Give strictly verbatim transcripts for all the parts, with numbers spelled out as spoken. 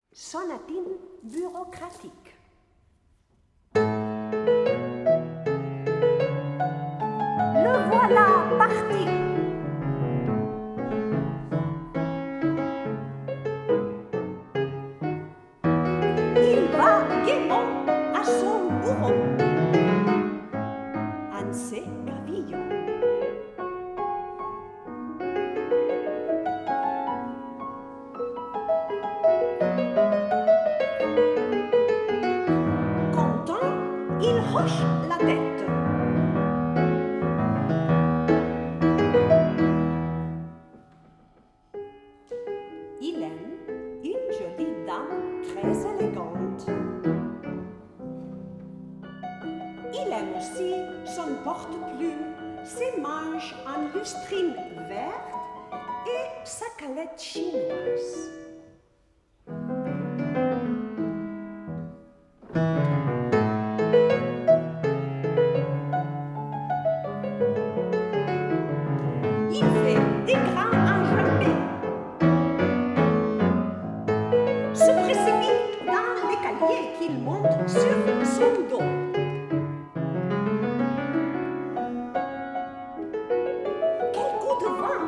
Sonatine bureaucratique. Le voilà parti. Il va gaiement à son bureau. Anse Gavillo. Content, il hoche la tête. Il aime une jolie dame très élégante. Il aime aussi son porte-plume, ses manches en lustrine verte et sa calette chinoise. Il fait des grands enjambées, se précipite dans l'escalier qu'il monte sur son dos. Quel coup de vent!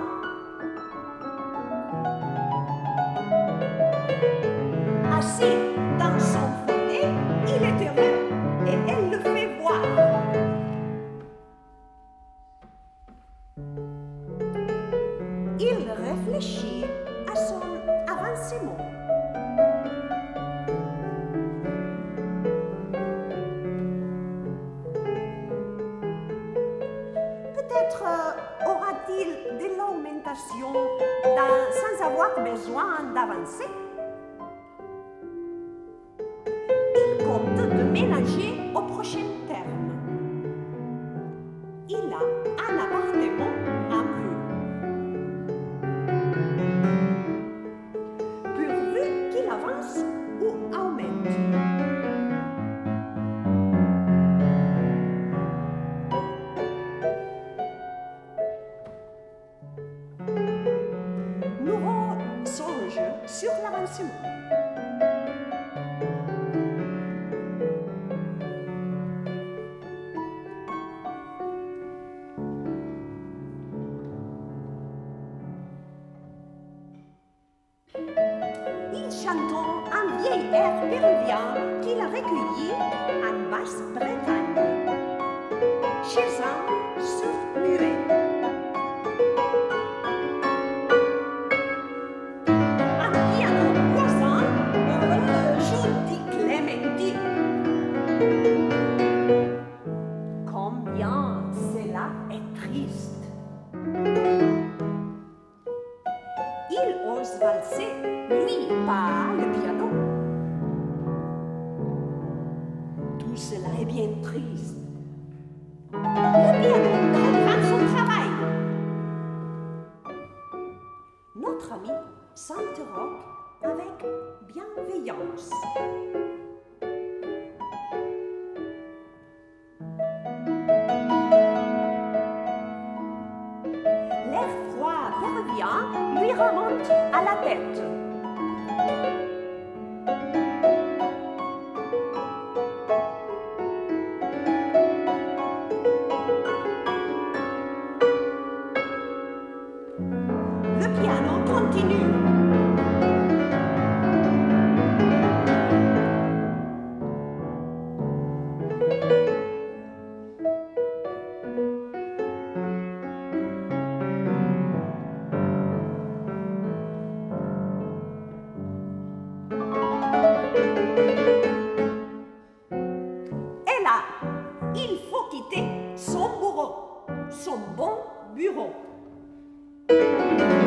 Assis dans son fauteuil, il est heureux et elle le fait voir. Il réfléchit à son avancement. Peut-être euh, aura-t-il de l'augmentation dans- sans avoir besoin d'avancer. Il compte de ménager au prochain terme. Il a un appartement en vue. Pourvu qu'il avance ou aumente. Nouveau songe sur l'avancement. Il chante un vieil air péruvien qu'il a recueilli en Basse-Bretagne, chez un sourd-muet. Un piano voisin euh, joue dit Clémentine. Combien cela est triste. Il ose valser, lui, pas le piano. Tout cela est bien triste. Le piano reprend son travail. Notre ami s'interroge avec bienveillance. L'air froid péruvien lui remonte à la tête. Le piano continue. Et là, il faut quitter son bureau, son bon bureau.